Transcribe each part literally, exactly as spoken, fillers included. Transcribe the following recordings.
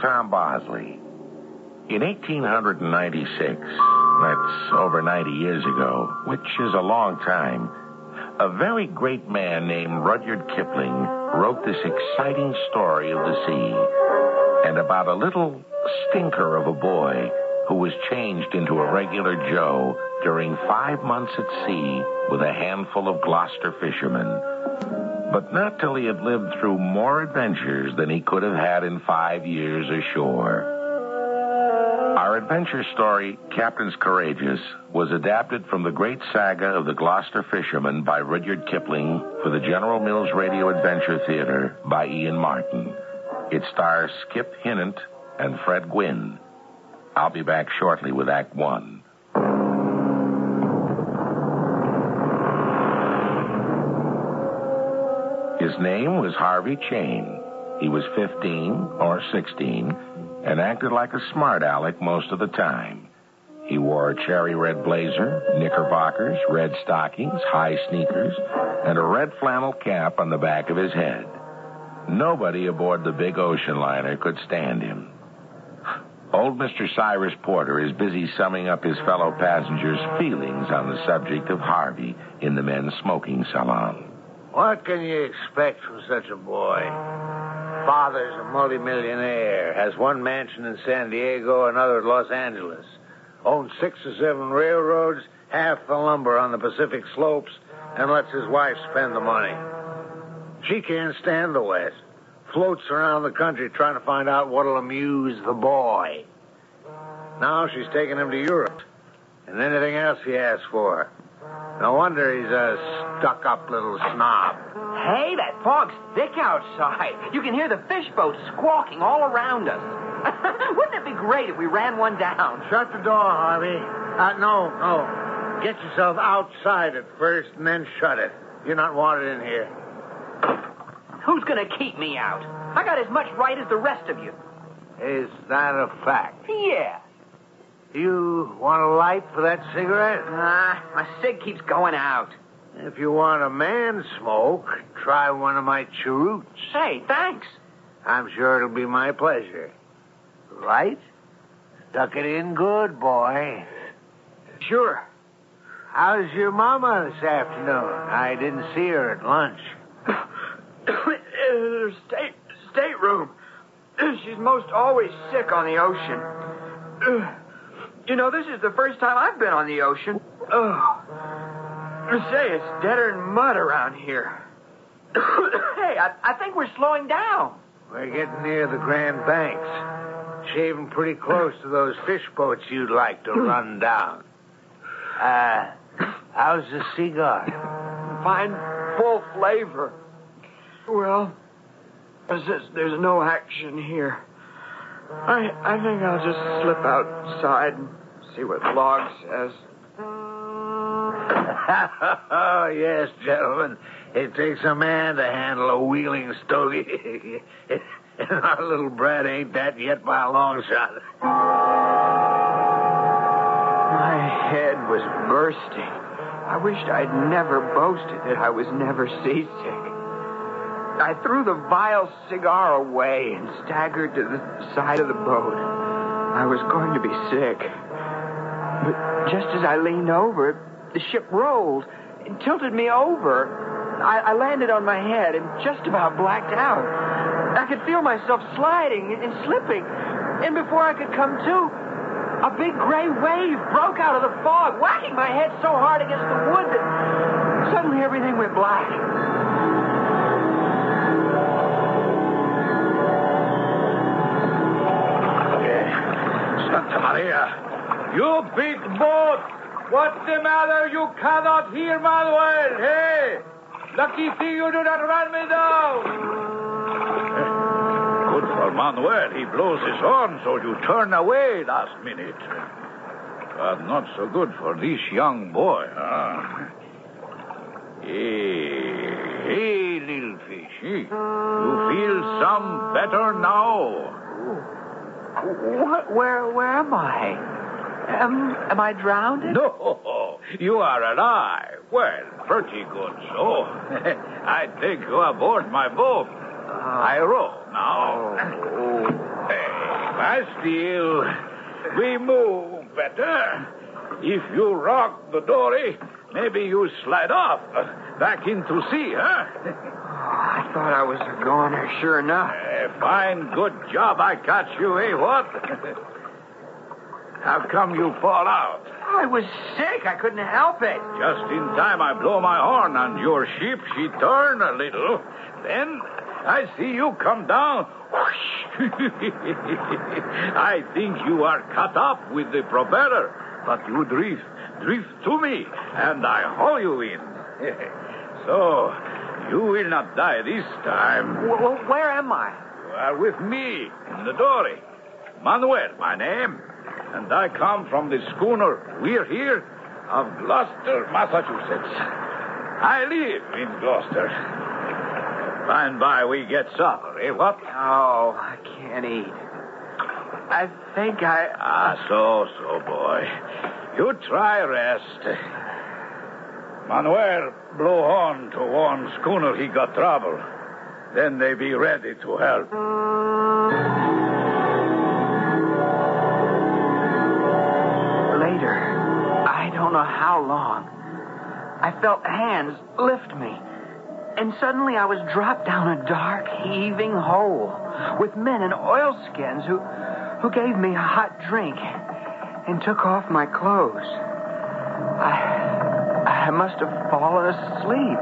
Tom Bosley. In eighteen ninety-six, that's over ninety years ago, which is a long time, a very great man named Rudyard Kipling wrote this exciting story of the sea and about a little stinker of a boy who was changed into a regular Joe during five months at sea with a handful of Gloucester fishermen. But not till he had lived through more adventures than he could have had in five years ashore. Our adventure story, Captains Courageous, was adapted from the great saga of the Gloucester Fishermen by Rudyard Kipling for the General Mills Radio Adventure Theater by Ian Martin. It stars Skip Hinnant and Fred Gwynne. I'll be back shortly with Act One. His name was Harvey Chain. He was fifteen or sixteen and acted like a smart aleck most of the time. He wore a cherry red blazer, knickerbockers, red stockings, high sneakers, and a red flannel cap on the back of his head. Nobody aboard the big ocean liner could stand him. Old Mister Cyrus Porter is busy summing up his fellow passengers' feelings on the subject of Harvey in the men's smoking salon. What can you expect from such a boy? Father's a multimillionaire, has one mansion in San Diego, another in Los Angeles, owns six or seven railroads, half the lumber on the Pacific slopes, and lets his wife spend the money. She can't stand the West. Floats around the country trying to find out what'll amuse the boy. Now she's taking him to Europe and anything else he asks for. No wonder he's a stuck-up little snob. Hey, that fog's thick outside. You can hear the fish boats squawking all around us. Wouldn't it be great if we ran one down? Shut the door, Harvey. Uh, no, no. Get yourself outside at first and then shut it. You're not wanted in here. Who's going to keep me out? I got as much right as the rest of you. Is that a fact? Yeah. You want a light for that cigarette? Nah, my cig keeps going out. If you want a man smoke, try one of my cheroots. Hey, thanks. I'm sure it'll be my pleasure. Right? Stuck it in good, boy. Sure. How's your mama this afternoon? I didn't see her at lunch. State, stateroom. She's most always sick on the ocean. You know, this is the first time I've been on the ocean. Oh. Say, it's deader than mud around here. Hey, I, I think we're slowing down. We're getting near the Grand Banks. Shaving pretty close to those fish boats you'd like to run down. Uh, how's the cigar? Fine, full flavor. Well, there's, there's no action here. I I think I'll just slip outside and see what the log says. Oh, yes, gentlemen. It takes a man to handle a wheeling stogie. And our little brat ain't that yet by a long shot. My head was bursting. I wished I'd never boasted that I was never seasick. I threw the vile cigar away and staggered to the side of the boat. I was going to be sick. But just as I leaned over, the ship rolled and tilted me over. I, I landed on my head and just about blacked out. I could feel myself sliding and slipping. And before I could come to, a big gray wave broke out of the fog, whacking my head so hard against the wood that suddenly everything went black. Santa Maria, you big boat! What's the matter? You cannot hear Manuel. Hey! Lucky thing you do not run me down. Good for Manuel. He blows his horn, so you turn away last minute. But not so good for this young boy, huh? Hey, hey, little fish. You feel some better now? What? Where? Where am I? Am, am I drowned? No, you are alive. Well, pretty good, so. I take you aboard my boat. Uh, I row now. Oh. Hey. I still, we move better. If you rock the dory, maybe you slide off uh, back into sea, huh? Oh, I thought I was a goner, sure enough. Uh, fine, good job I caught you, eh, what? How come you fall out? I was sick. I couldn't help it. Just in time I blow my horn on your ship. She turned a little. Then I see you come down. Whoosh. I think you are cut up with the propeller. But you drift, drift to me, and I haul you in. So, you will not die this time. Well, where am I? You are with me in the dory. Manuel, my name. And I come from the schooner We're Here of Gloucester, Massachusetts. I live in Gloucester. By and by we get supper, eh, what? Oh, I can't eat. I think I... Ah, so, so, boy. You try rest. Manuel blow on to warn schooner he got trouble. Then they be ready to help. Later, I don't know how long, I felt hands lift me. And suddenly I was dropped down a dark, heaving hole with men in oilskins who... who gave me a hot drink and took off my clothes. I, I must have fallen asleep.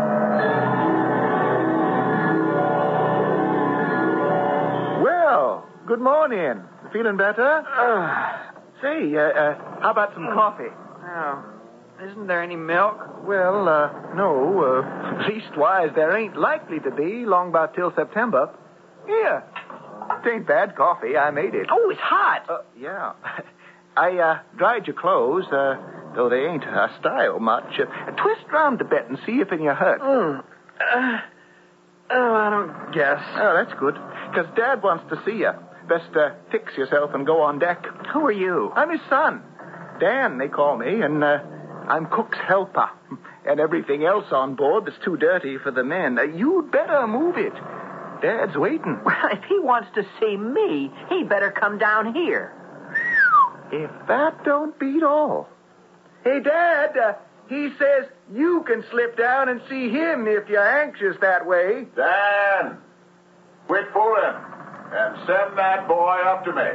Well, good morning. Feeling better? Uh, Say, uh, uh, how about some coffee? oh, isn't there any milk? Well, uh, no. Uh, leastwise, there ain't likely to be long about till September. Here. It ain't bad coffee. I made it. Oh, it's hot. Uh, yeah. I uh, dried your clothes, uh, though they ain't a style much. Uh, twist round a bit and see if any are hurt. Mm. Uh, oh, I don't guess. Oh, that's good. Because Dad wants to see you. Best uh, fix yourself and go on deck. Who are you? I'm his son. Dan, they call me, and uh, I'm cook's helper. And everything else on board that's too dirty for the men. Uh, you'd better move it. Dad's waiting. Well, if he wants to see me, he better come down here. If that don't beat all. Hey, Dad, uh, he says you can slip down and see him if you're anxious that way. Dan, quit fooling and send that boy up to me.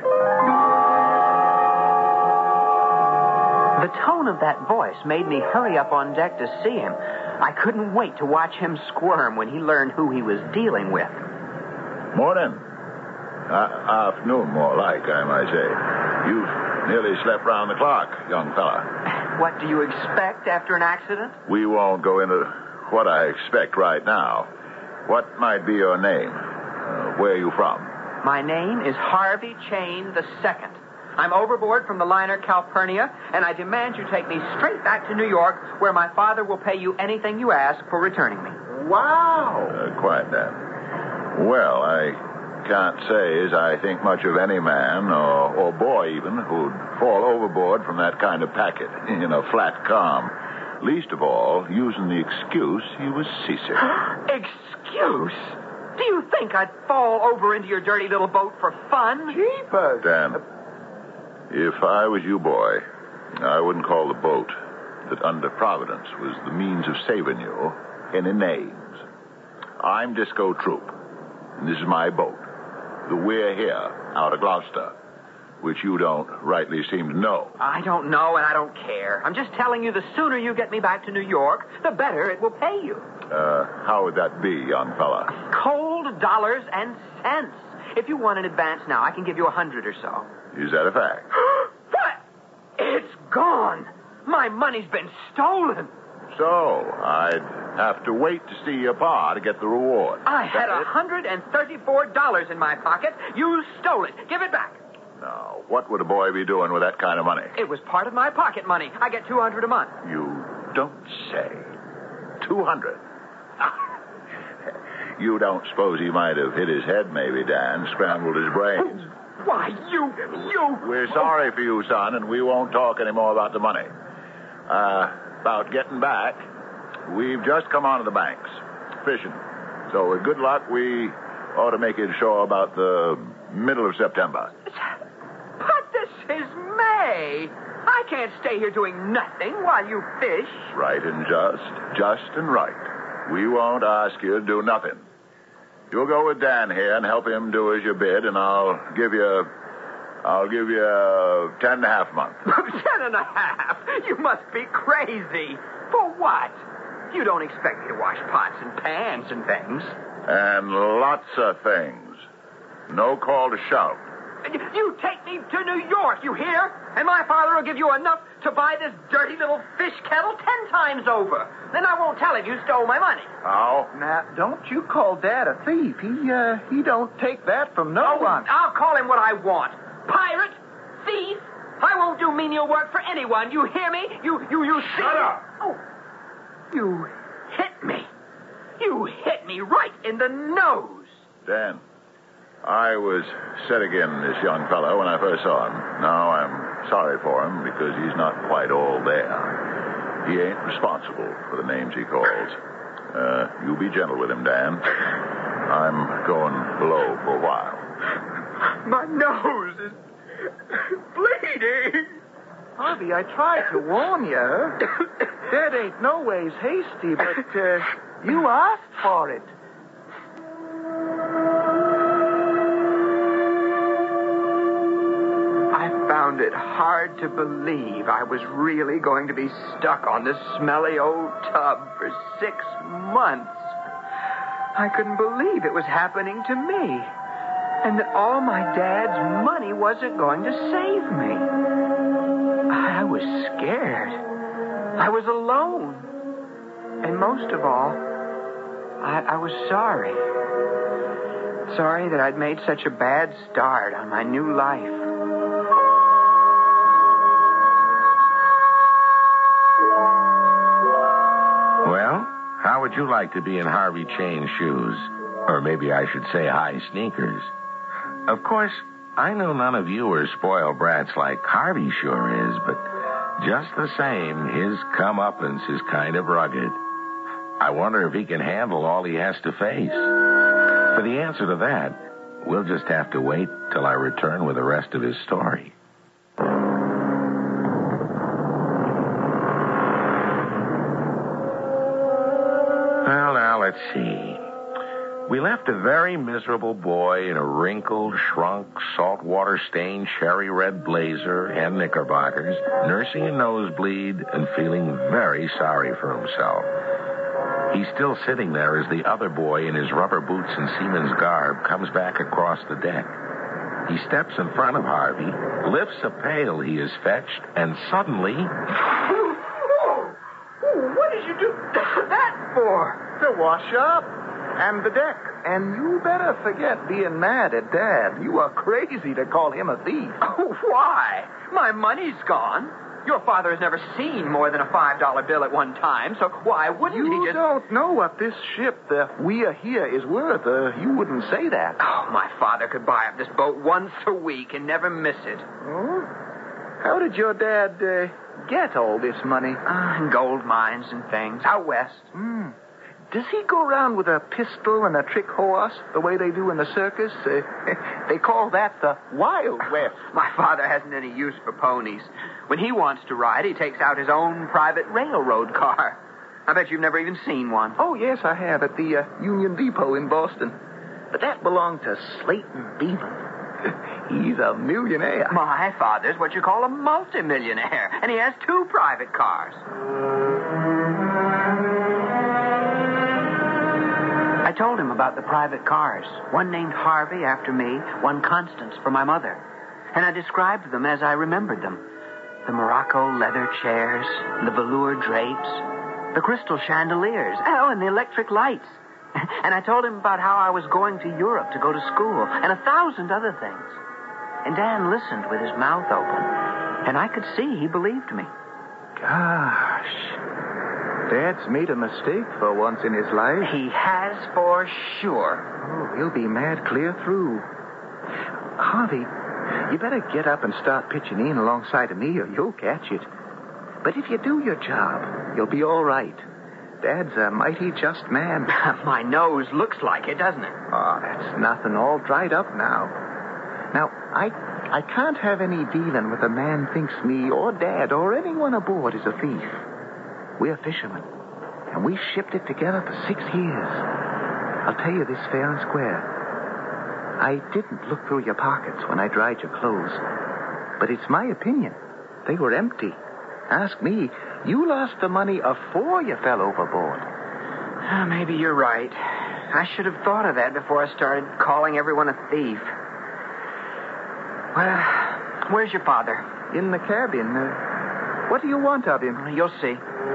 The tone of that voice made me hurry up on deck to see him. I couldn't wait to watch him squirm when he learned who he was dealing with. Morning. Uh, afternoon, more like, I might say. You've nearly slept round the clock, young fella. What do you expect after an accident? We won't go into what I expect right now. What might be your name? Uh, where are you from? My name is Harvey Chain the Second. I'm overboard from the liner Calpurnia, and I demand you take me straight back to New York, where my father will pay you anything you ask for returning me. Wow. Uh, quiet, Dan. Well, I can't say as I think much of any man, or, or boy even, who'd fall overboard from that kind of packet in a flat calm. Least of all, using the excuse he was seasick. Excuse? Do you think I'd fall over into your dirty little boat for fun? Jeepers. Dan, if I was you, boy, I wouldn't call the boat that under Providence was the means of saving you any names. I'm Disco Troop, and this is my boat, the We're Here, out of Gloucester, which you don't rightly seem to know. I don't know, and I don't care. I'm just telling you the sooner you get me back to New York, the better it will pay you. Uh, how would that be, young fella? Cold dollars and cents. If you want an advance now, I can give you a hundred or so. Is that a fact? What? It's gone. My money's been stolen. So, I'd have to wait to see your pa to get the reward. I had a hundred and thirty-four dollars in my pocket. You stole it. Give it back. Now, what would a boy be doing with that kind of money? It was part of my pocket money. I get two hundred a month. You don't say. Two hundred. You don't suppose he might have hit his head, maybe, Dan, scrambled his brains. Why, you, you... We're sorry for you, son, and we won't talk any more about the money. Uh, about getting back, we've just come onto the banks, fishing. So with good luck, we ought to make it ashore about the middle of September. 'tis May. I can't stay here doing nothing while you fish. Right and just. Just and right. We won't ask you to do nothing. You'll go with Dan here and help him do as you bid, and I'll give you... I'll give you uh, ten and a half months. Ten and a half? You must be crazy. For what? You don't expect me to wash pots and pans and things. And lots of things. No call to shout. You take me to New York, you hear? And my father will give you enough to buy this dirty little fish kettle ten times over. Then I won't tell him you stole my money. How? Now, don't you call Dad a thief. He, uh, he don't take that from no one. I'll call him what I want. Pirate? Thief? I won't do menial work for anyone. You hear me? You, you, you see? Shut up! Oh, you hit me. You hit me right in the nose. Dan, I was set again this young fellow when I first saw him. Now I'm sorry for him because he's not quite all there. He ain't responsible for the names he calls. Uh, you be gentle with him, Dan. I'm going below for a while. My nose is bleeding. Harvey, I tried to warn you. Dad ain't no ways hasty, but uh, you asked for it. I found it hard to believe I was really going to be stuck on this smelly old tub for six months. I couldn't believe it was happening to me. And that all my dad's money wasn't going to save me. I was scared. I was alone. And most of all, I, I was sorry. Sorry that I'd made such a bad start on my new life. Well, how would you like to be in Harvey Chain's shoes? Or maybe I should say high sneakers. Of course, I know none of you are spoiled brats like Harvey sure is, but just the same, his comeuppance is kind of rugged. I wonder if he can handle all he has to face. For the answer to that, we'll just have to wait till I return with the rest of his story. Well, now, let's see. We left a very miserable boy in a wrinkled, shrunk, saltwater-stained cherry red blazer and knickerbockers, nursing a nosebleed and feeling very sorry for himself. He's still sitting there as the other boy in his rubber boots and seaman's garb comes back across the deck. He steps in front of Harvey, lifts a pail he has fetched, and suddenly... Oh, what did you do that for? To wash up. And the deck. And you better forget being mad at Dad. You are crazy to call him a thief. Oh, why? My money's gone. Your father has never seen more than a five dollar bill at one time, so why wouldn't you he just... You don't know what this ship, the We Are Here, is worth. Uh, you wouldn't say that. Oh, my father could buy up this boat once a week and never miss it. Oh? How did your dad uh, get all this money? Uh, in gold mines and things. Out west. Hmm. Does he go around with a pistol and a trick horse, the way they do in the circus? Uh, they call that the Wild West. My father hasn't any use for ponies. When he wants to ride, he takes out his own private railroad car. I bet you've never even seen one. Oh, yes, I have, at the uh, Union Depot in Boston. But that belonged to Slayton Beeman. He's a millionaire. My father's what you call a multimillionaire, and he has two private cars. I told him about the private cars, one named Harvey after me, one Constance for my mother. And I described them as I remembered them. The Morocco leather chairs, the velour drapes, the crystal chandeliers, oh, and the electric lights. And I told him about how I was going to Europe to go to school, and a thousand other things. And Dan listened with his mouth open, and I could see he believed me. Gosh. Dad's made a mistake for once in his life. He has for sure. Oh, he'll be mad clear through. Harvey, you better get up and start pitching in alongside of me or you'll catch it. But if you do your job, you'll be all right. Dad's a mighty just man. My nose looks like it, doesn't it? Oh, that's nothing. All dried up now. Now, I I can't have any dealing with a man thinks me or Dad or anyone aboard is a thief. We're fishermen, and we shipped it together for six years. I'll tell you this fair and square. I didn't look through your pockets when I dried your clothes, but it's my opinion. They were empty. Ask me, you lost the money afore you fell overboard. Ah, maybe you're right. I should have thought of that before I started calling everyone a thief. Well, where's your father? In the cabin. Uh, what do you want of him? Uh, you'll see.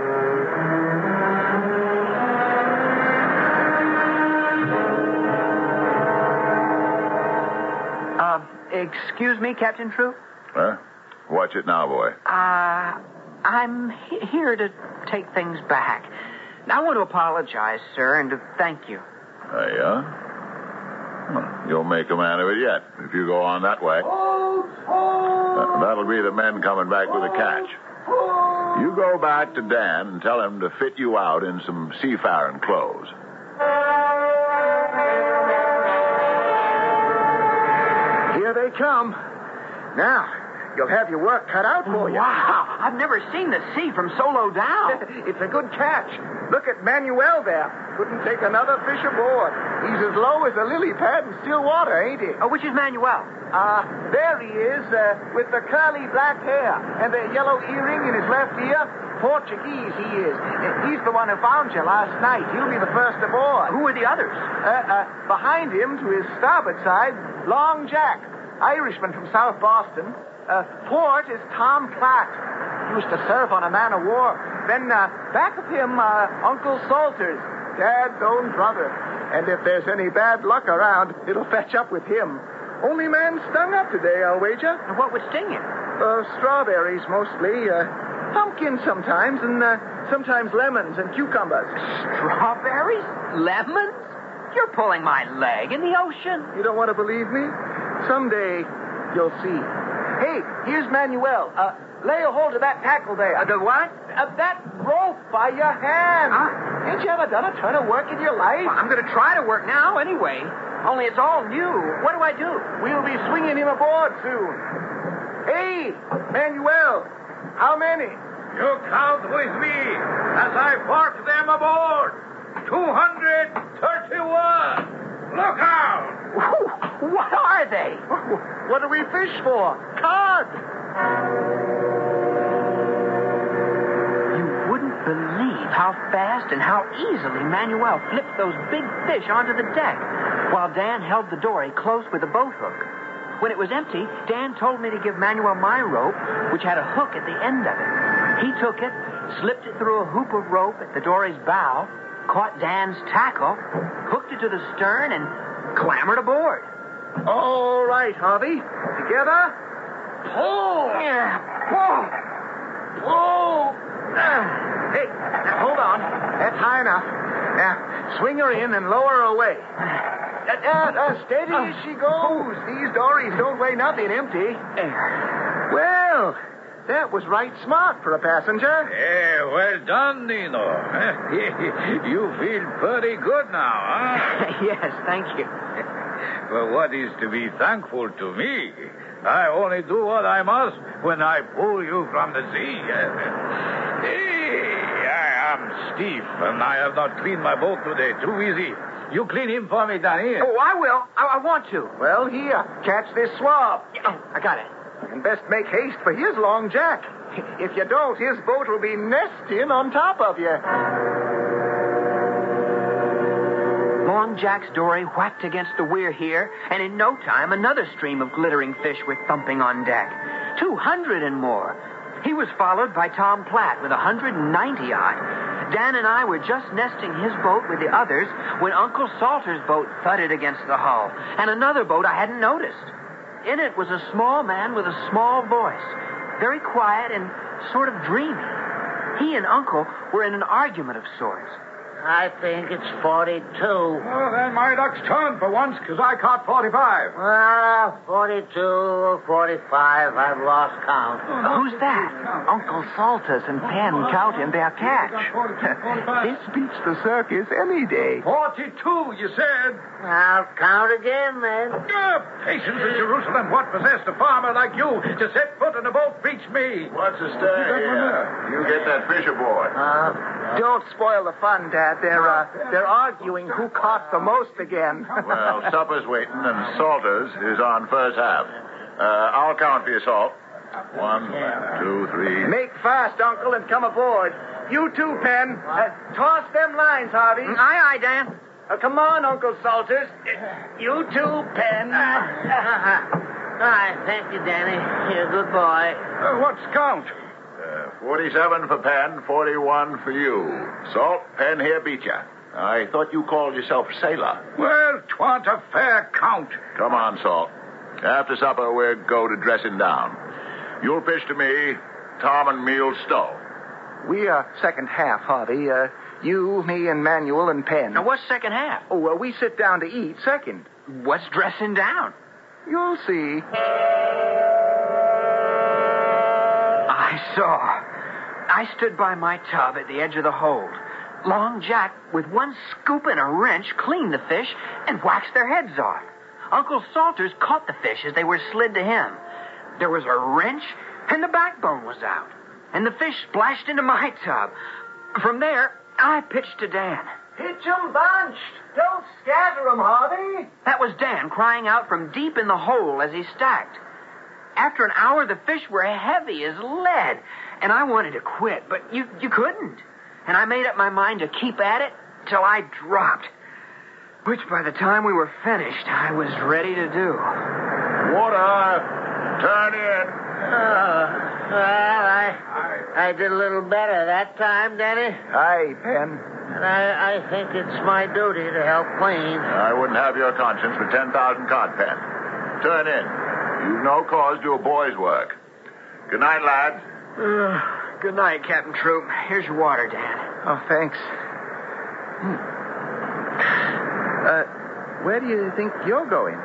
Uh, excuse me, Captain Troop? Huh? Watch it now, boy. Uh, I'm he- here to take things back. I want to apologize, sir, and to thank you. Uh, yeah? Well, you'll make a man of it yet if you go on that way. Uh, that'll be the men coming back with a catch. You go back to Dan and tell him to fit you out in some seafaring clothes. Here they come. Now, you'll have your work cut out for you. Wow, I've never seen the sea from so low down. It's a good catch. Look at Manuel there. Couldn't take another fish aboard. He's as low as a lily pad in still water, ain't he? Oh, which is Manuel? Uh, there he is, uh, with the curly black hair and the yellow earring in his left ear. Portuguese, he is. Uh, he's the one who found you last night. He'll be the first aboard. Who are the others? Uh, uh, behind him, to his starboard side, Long Jack, Irishman from South Boston. Uh, port is Tom Platt. Used to serve on a man of war. Then uh, back of him, uh, Uncle Salters, Dad's own brother. And if there's any bad luck around, it'll fetch up with him. Only man stung up today, I'll wager. And what would sting him? Uh, strawberries, mostly. Uh, pumpkins sometimes, and uh, sometimes lemons and cucumbers. Strawberries? Lemons? You're pulling my leg in the ocean. You don't want to believe me? Someday, you'll see. Hey, here's Manuel. Uh, lay a hold of that tackle there. Uh, the what? Uh, that rope by your hand. Huh? Ain't you ever done a ton of work in your life? Well, I'm going to try to work now anyway. Only it's all new. What do I do? We'll be swinging him aboard soon. Hey, Manuel, how many? You count with me as I park them aboard. two hundred thirty-one. Look out! What are they? What do we fish for? Cod. You wouldn't believe how fast and how easily Manuel flipped those big fish onto the deck, while Dan held the dory close with a boat hook. When it was empty, Dan told me to give Manuel my rope, which had a hook at the end of it. He took it, slipped it through a hoop of rope at the dory's bow, caught Dan's tackle, hooked it to the stern, and clambered aboard. All right, Harvey. Together. Pull. Yeah. Pull. Pull. Uh, hey, now hold on. That's high enough. Now, swing her in and lower her away. Uh, uh, uh, steady as she goes. These dories don't weigh nothing empty. There. Well, that was right smart for a passenger. Yeah, well done, Nino. You feel pretty good now, huh? Yes, thank you. Well, what is to be thankful to me? I only do what I must when I pull you from the sea. Hey, I am stiff, and I have not cleaned my boat today. Too easy. You clean him for me, Danny. Oh, I will. I, I want to. Well, here, catch this swab. Oh, I got it. And best make haste for his Long Jack. If you don't, his boat will be nesting on top of you. Long Jack's dory whacked against the weir here, and in no time, another stream of glittering fish were thumping on deck. Two hundred and more. He was followed by Tom Platt with a hundred and ninety odd. Dan and I were just nesting his boat with the others when Uncle Salter's boat thudded against the hull, and another boat I hadn't noticed. In it was a small man with a small voice, very quiet and sort of dreamy. He and Uncle were in an argument of sorts. I think it's forty-two. Well, then my luck's turned for once, because I caught forty-five. Well, forty-two, forty-five, I've lost count. Who's that? Uncle Salters and Penn counting their catch. This beats the circus any day. forty-two, you said. I'll count again, then. Uh, patience in Jerusalem. What possessed a farmer like you to set foot in a boat beats me? What's the stir here? You get that fish aboard. Uh, Don't spoil the fun, Dad. They're, uh, they're arguing who caught the most again. Well, supper's waiting, and Salters is on first half. Uh, I'll count for you, Salt. One, two, three. Make fast, Uncle, and come aboard. You too, Penn. Uh, toss them lines, Harvey. Aye, aye, Dan. Uh, come on, Uncle Salters. Uh, you too, Penn. All right, thank you, Danny. You're a good boy. Uh, what's count? Uh, forty-seven for Penn, forty-one for you. Salt, Penn here beat you. I thought you called yourself a sailor. Well, 'twant a fair count. Come on, Salt. After supper, we'll go to dressing down. You'll pitch to me, Tom and me'll stow. We are second half, Harvey. Uh, you, me, and Manuel and Penn. Now, what's second half? Oh, well, we sit down to eat second. What's dressing down? You'll see. I saw. I stood by my tub at the edge of the hold. Long Jack, with one scoop and a wrench, cleaned the fish and waxed their heads off. Uncle Salters caught the fish as they were slid to him. There was a wrench, and the backbone was out. And the fish splashed into my tub. From there, I pitched to Dan. Pitch 'em bunched. Don't scatter 'em, Harvey. That was Dan crying out from deep in the hole as he stacked. After an hour, the fish were heavy as lead, and I wanted to quit, but you, you couldn't. And I made up my mind to keep at it till I dropped, which by the time we were finished, I was ready to do. Water, turn in. Oh, well, I, I did a little better that time, Danny. Aye, Penn. And I, I think it's my duty to help clean. I wouldn't have your conscience for ten thousand cod, Penn. Turn in. You've no cause to do a boy's work. Good night, lads. Uh, good night, Captain Troop. Here's your water, Dan. Oh, thanks. Hmm. Uh, where do you think you're going?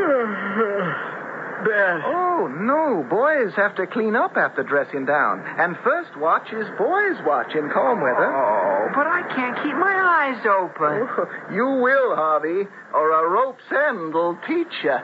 Bed. Oh, no. Boys have to clean up after dressing down. And first watch is boys' watch in calm weather. Oh, but I can't keep my eyes open. Oh, you will, Harvey, or a rope's end will teach you.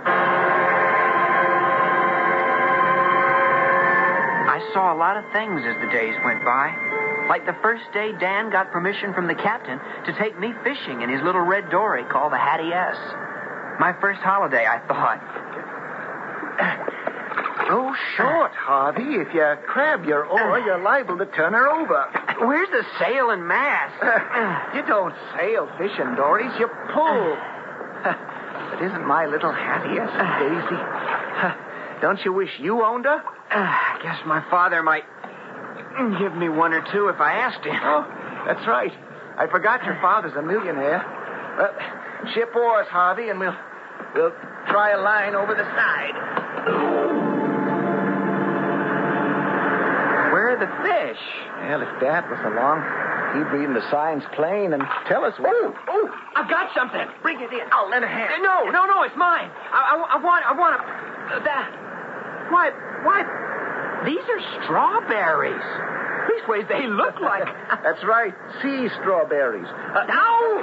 I saw a lot of things as the days went by. Like the first day Dan got permission from the captain to take me fishing in his little red dory called the Hattie S. My first holiday, I thought. Row short, Harvey. If you crab your oar, you're liable to turn her over. Where's the sail and mast? You don't sail fishing dories, you pull. But isn't my little Hattie S a daisy? Don't you wish you owned her? I guess my father might give me one or two if I asked him. Oh, that's right. I forgot your father's a millionaire. Well, ship oars, Harvey, and we'll we'll try a line over the side. Where are the fish? Well, if Dad was along, he'd read the signs plain and tell us what. Oh, oh, I've got something. Bring it in. I'll lend a hand. No, no, no, it's mine. I, I, I want, I want a, uh, that. Why, why? These are strawberries. Leastways, they look like. That's right. Sea strawberries. Uh, no.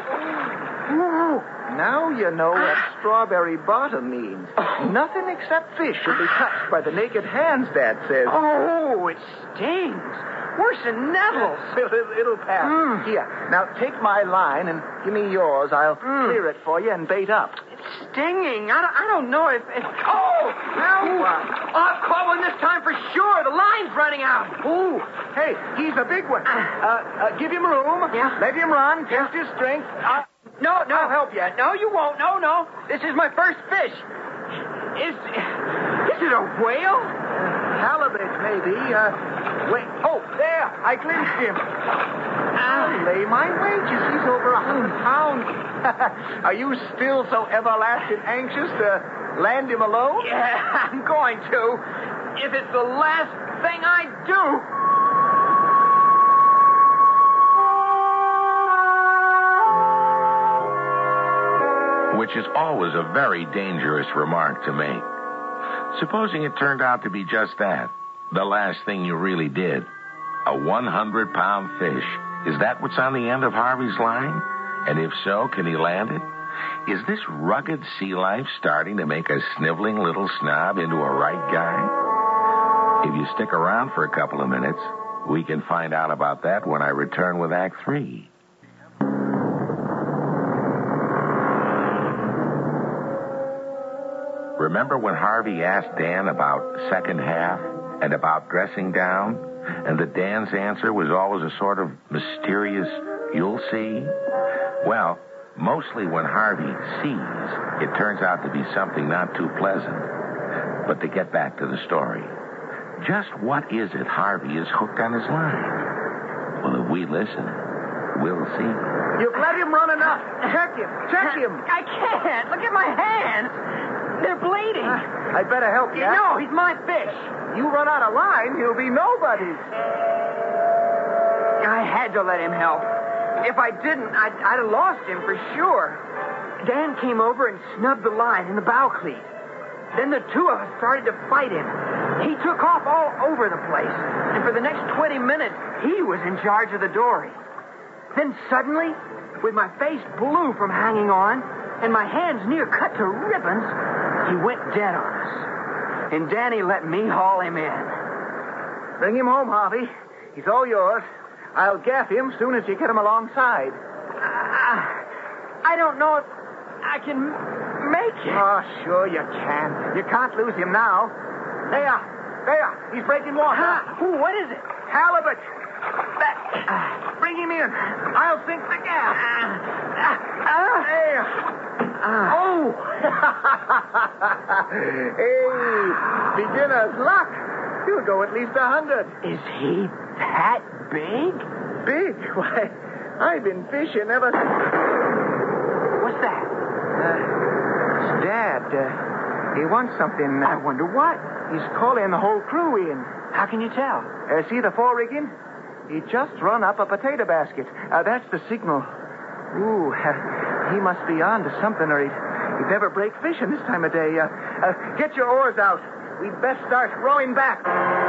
Now you know what strawberry bottom means. Nothing except fish should be touched by the naked hands, Dad says. Oh, it stings. Worse than nettles. It'll, it'll pass. Mm. Here, now take my line and give me yours. I'll Mm. clear it for you and bait up. It's stinging. I don't, I don't know if... if... Oh! Now what? Oh, I've caught one this time for sure. The line's running out. Ooh, hey, he's a big one. Uh, uh, give him room. Yeah. Let him run. Test his strength. Uh, No, no. I'll help you. No, you won't. No, no. This is my first fish. Is... Is it a whale? halibut, maybe. Uh, wait. Oh, there. I glimpsed him. I'll lay my wages. He's over a hundred pounds. Are you still so everlasting anxious to land him alone? Yeah, I'm going to. If it's the last thing I do. which is always a very dangerous remark to make. Supposing it turned out to be just that, the last thing you really did. A one hundred pound fish. Is that what's on the end of Harvey's line? And if so, can he land it? Is this rugged sea life starting to make a sniveling little snob into a right guy? If you stick around for a couple of minutes, we can find out about that when I return with Act Three. Remember when Harvey asked Dan about second half and about dressing down? And that Dan's answer was always a sort of mysterious, you'll see? Well, mostly when Harvey sees, it turns out to be something not too pleasant. But to get back to the story, just what is it Harvey is hooked on his line? Well, if we listen, we'll see. You've let him run enough. Check him. Check him. I can't. Look at my hands. They're bleeding. Uh, I'd better help you. No, he's my fish. You run out of line, he'll be nobody's. I had to let him help. If I didn't, I'd, I'd have lost him for sure. Dan came over and snubbed the line in the bow cleat. Then the two of us started to fight him. He took off all over the place. And for the next twenty minutes, he was in charge of the dory. Then suddenly, with my face blue from hanging on and my hands near cut to ribbons, he went dead on us. And Danny let me haul him in. Bring him home, Harvey. He's all yours. I'll gaff him soon as you get him alongside. Uh, I don't know if I can make it. Oh, sure you can. You can't lose him now. There. There. He's breaking water. Huh? Ooh, what is it? Halibut. That. Uh, bring him in. I'll sink the gaff. Uh, uh, there. uh, Oh. Hey, beginner's luck. You'll go at least a hundred. Is he that big? Big? Why, I've been fishing ever since. What's that? Uh, it's Dad. Uh, he wants something. Uh, I wonder what. He's calling the whole crew in. How can you tell? Uh, see the fore-rigging? He just run up a potato basket. Uh, that's the signal. Ooh, uh, he must be on to something, or he'd, he'd never break fishing this time of day. Uh, uh, get your oars out. We'd best start rowing back.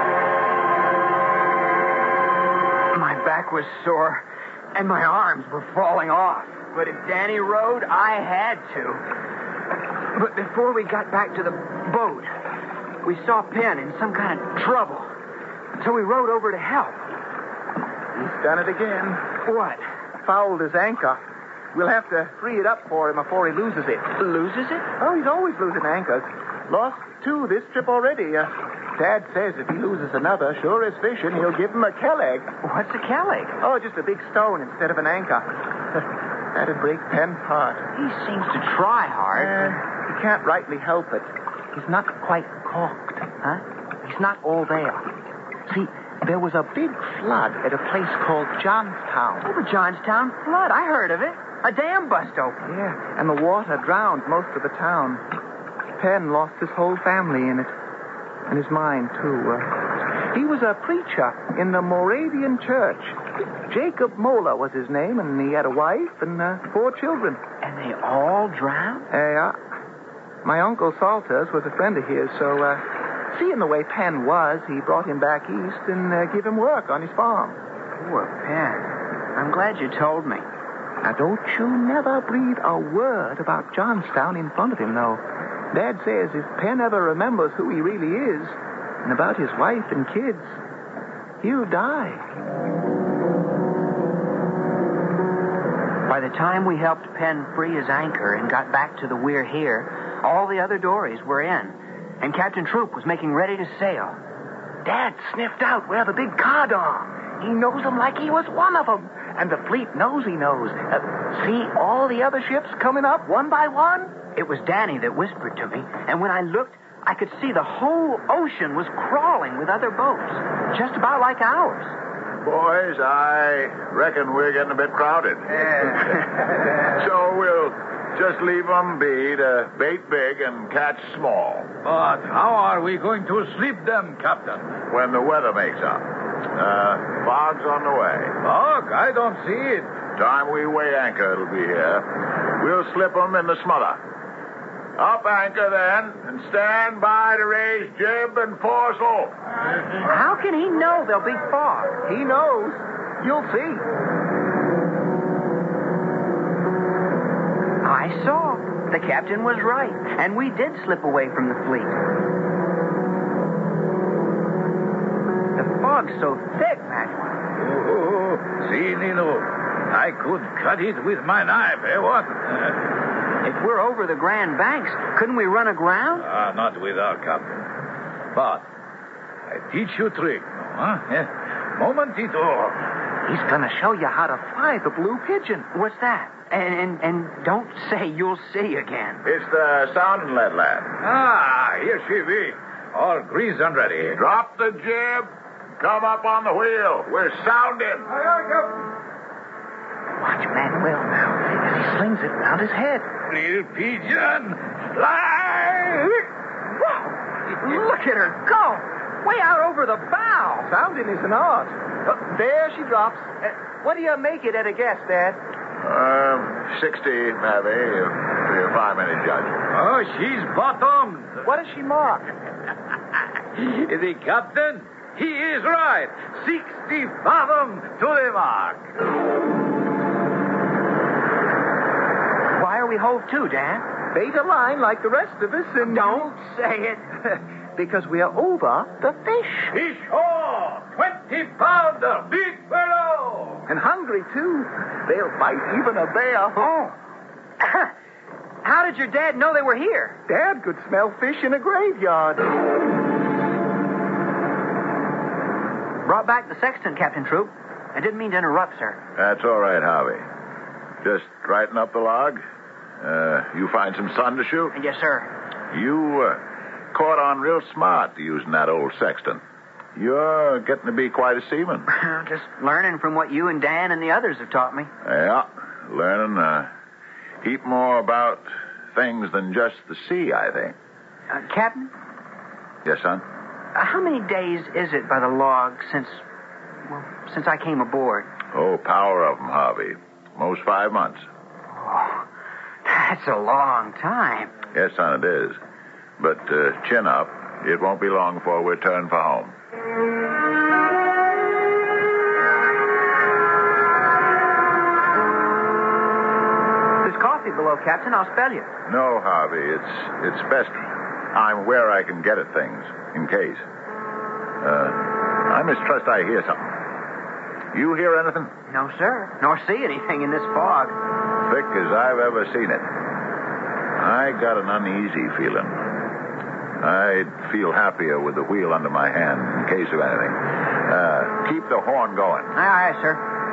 My back was sore, and my arms were falling off. But if Danny rowed, I had to. But before we got back to the boat, we saw Penn in some kind of trouble. So we rowed over to help. He's done it again. What? Fouled his anchor. We'll have to free it up for him before he loses it. Loses it? Oh, he's always losing anchors. Lost two this trip already. Uh, Dad says if he loses another, sure as fishing, he'll give him a kelleg. What's a kelleg? Oh, just a big stone instead of an anchor. That'd break Penn's heart. He seems to try hard. Uh, he can't rightly help it. He's not quite caulked. Huh? He's not all there. See, there was a big flood at a place called Johnstown. Oh, the Johnstown flood. I heard of it. A dam bust open. Yeah, and the water drowned most of the town. Penn lost his whole family in it. And his mind, too. Uh, he was a preacher in the Moravian church. Jacob Moeller was his name, and he had a wife and uh, four children. And they all drowned? Yeah. My Uncle Salters was a friend of his, so uh, seeing the way Penn was, he brought him back east and uh, gave him work on his farm. Poor Penn. I'm glad you told me. Now, don't you never breathe a word about Johnstown in front of him, though. Dad says if Penn ever remembers who he really is and about his wife and kids, he'll die. By the time we helped Penn free his anchor and got back to the weir here, all the other dories were in, and Captain Troop was making ready to sail. Dad sniffed out where the big cod are. He knows them like he was one of them. And the fleet knows he knows. Uh, see all the other ships coming up one by one? It was Danny that whispered to me, and when I looked, I could see the whole ocean was crawling with other boats, just about like ours. Boys, I reckon we're getting a bit crowded. Yeah. So we'll just leave them be to bait big and catch small. But how are we going to sleep them, Captain? When the weather makes up. Uh, fog's on the way. Fog? I don't see it. Time we weigh anchor, it'll be here. We'll slip 'em in the smother. Up anchor, then, and stand by to raise jib and foresail. How can he know they'll be far? He knows. You'll see. I saw. The captain was right, and we did slip away from the fleet. The fog's so thick, Maxwell. Oh, see, Nino, I could cut it with my knife, eh, what? If we're over the Grand Banks, couldn't we run aground? Ah, not with our captain. But I teach you trick, huh? Eh? Momentito. He's going to show you how to fly the Blue Pigeon. What's that? And, and and don't say you'll see again. It's the sounding lead, lad. Ah, here she be. All greased and ready. Drop the jib. Come up on the wheel. We're sounding. Watch Manuel now as he slings it around his head. Little pigeon, fly! Whoa! Look at her go! Way out over the bow. Sounding is an art. Oh, there she drops. Uh, what do you make it at a guess, Dad? Um, sixty, maybe, if, if I'm any judge. Oh, she's bottomed. What does she mark? The captain, he is right. Sixty fathom to the mark. Why are we hove to, Dan? Bait a line like the rest of us and... Don't say it. Because we are over the fish. Fish haul, twenty pounder, big fellow. And hungry, too. They'll fight even a bear. Oh. How did your dad know they were here? Dad could smell fish in a graveyard. Brought back the sextant, Captain Troop. I didn't mean to interrupt, sir. That's all right, Harvey. Just brighten up the log. Uh, you find some sun to shoot? Yes, sir. You uh, caught on real smart using that old sextant. You're getting to be quite a seaman. Just learning from what you and Dan and the others have taught me. Yeah, learning a heap more about things than just the sea, I think. Uh, Captain? Yes, son? Uh, how many days is it by the log since, well, since I came aboard? Oh, power of 'em, Harvey. Most five months. Oh, that's a long time. Yes, son, it is. But uh, chin up. It won't be long before we turn for home. There's coffee below, Captain. I'll spell you. No, Harvey. It's it's best I'm where I can get at things, in case. Uh, I mistrust I hear something. You hear anything? No, sir. Nor see anything in this fog. Thick as I've ever seen it. I got an uneasy feeling. I'd feel happier with the wheel under my hand in case of anything. Uh, keep the horn going. Aye, aye, sir.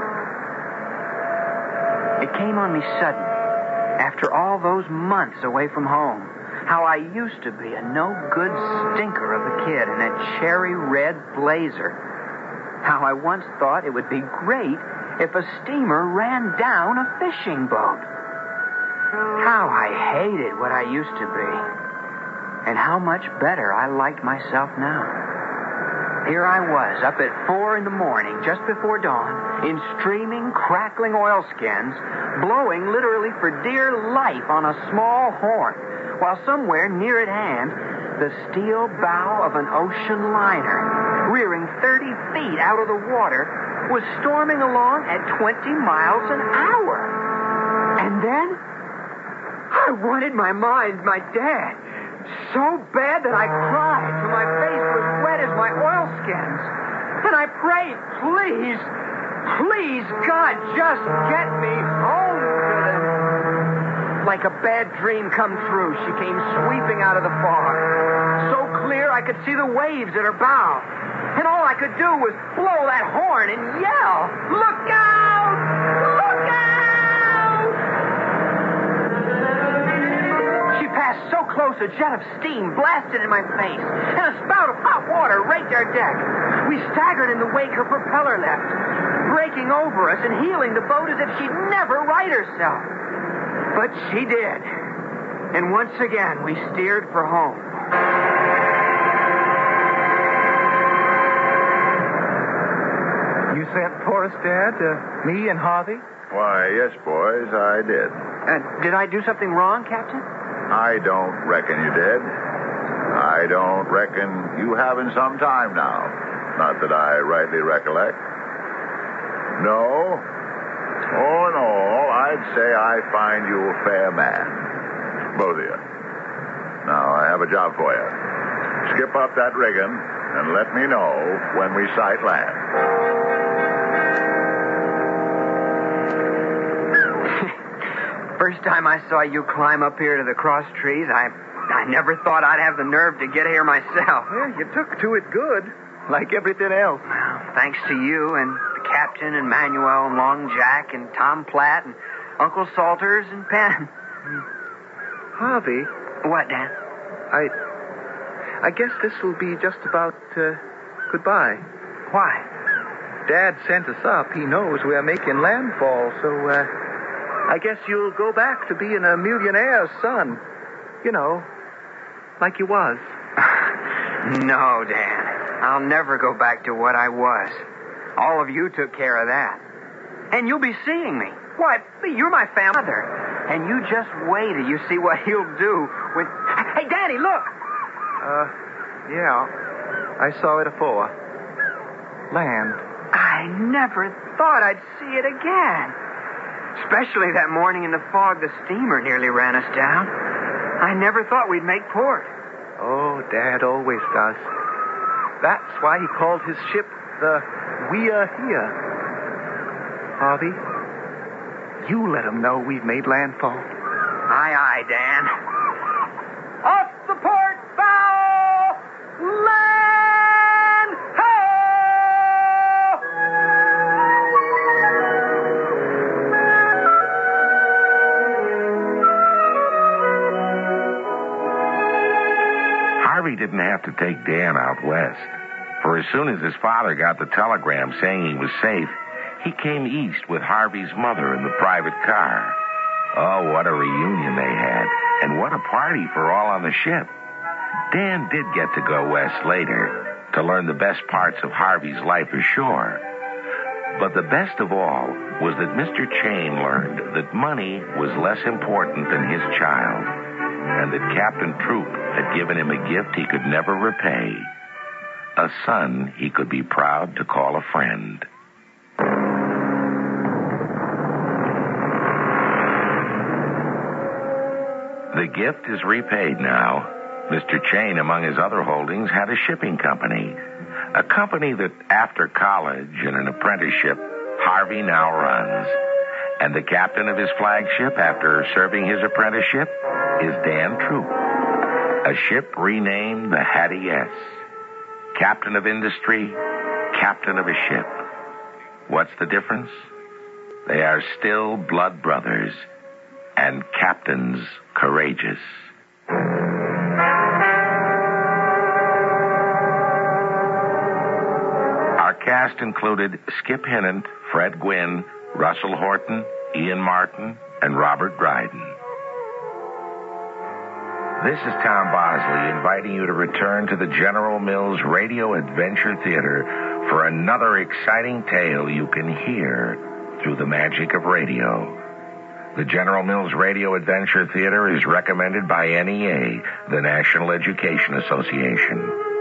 It came on me sudden, after all those months away from home, how I used to be a no-good stinker of a kid in that cherry red blazer. How I once thought it would be great if a steamer ran down a fishing boat. How I hated what I used to be. And how much better I liked myself now. Here I was, up at four in the morning, just before dawn, in streaming, crackling oilskins, blowing literally for dear life on a small horn, while somewhere near at hand, the steel bow of an ocean liner, rearing thirty feet out of the water, was storming along at twenty miles an hour. And then, I wanted my mind, my dad, so bad that I cried till my face was wet as my oilskins. And I prayed, please, please, God, just get me home to them. Like a bad dream come true, she came sweeping out of the fog. So clear I could see the waves at her bow. And all I could do was blow that horn and yell, "Look out! Look out!" She passed so close a jet of steam blasted in my face, and a spout of hot water raked our deck. We staggered in the wake her propeller left, breaking over us and heeling the boat as if she'd never right herself. But she did. And once again, we steered for home. You sent for us, Dad? Uh, me and Harvey? Why, yes, boys, I did. Uh, did I do something wrong, Captain? I don't reckon you did. I don't reckon you have in some time now. Not that I rightly recollect. No. All in all, I'd say I find you a fair man. Both of you. Now, I have a job for you. Skip up that rigging and let me know when we sight land. First time I saw you climb up here to the cross trees, I I never thought I'd have the nerve to get here myself. Well, you took to it good, like everything else. Well, thanks to you and the captain and Manuel and Long Jack and Tom Platt and Uncle Salters and Penn. Harvey, What, Dan? I... I guess this will be just about, uh, goodbye. Why? Dad sent us up. He knows we're making landfall, so, uh, I guess you'll go back to being a millionaire's son. You know, like you was. No, Dan. I'll never go back to what I was. All of you took care of that. And you'll be seeing me. Why, you're my father. And you just wait till you see what he'll do with... Hey, Daddy, look! Uh, yeah. I saw it afore. Land. I never thought I'd see it again. Especially that morning in the fog, the steamer nearly ran us down. I never thought we'd make port. Oh, Dad always does. That's why he called his ship the We Are Here. Harvey, you let him know we've made landfall. Aye, aye, Dan. Off the port bow! Land ho! Harvey didn't have to take Dan out west, for as soon as his father got the telegram saying he was safe, he came east with Harvey's mother in the private car. Oh, what a reunion they had, and what a party for all on the ship. Dan did get to go west later to learn the best parts of Harvey's life ashore. But the best of all was that Mister Chain learned that money was less important than his child, and that Captain Troop had given him a gift he could never repay, a son he could be proud to call a friend. The gift is repaid now. Mister Chain, among his other holdings, had a shipping company. A company that, after college and an apprenticeship, Harvey now runs. And the captain of his flagship, after serving his apprenticeship, is Dan Troop. A ship renamed the Hattie S. Captain of industry, captain of a ship. What's the difference? They are still blood brothers, and captains courageous. Our cast included Skip Hinnant, Fred Gwynn, Russell Horton, Ian Martin, and Robert Dryden. This is Tom Bosley inviting you to return to the General Mills Radio Adventure Theater for another exciting tale you can hear through the magic of radio. The General Mills Radio Adventure Theater is recommended by N E A, the National Education Association.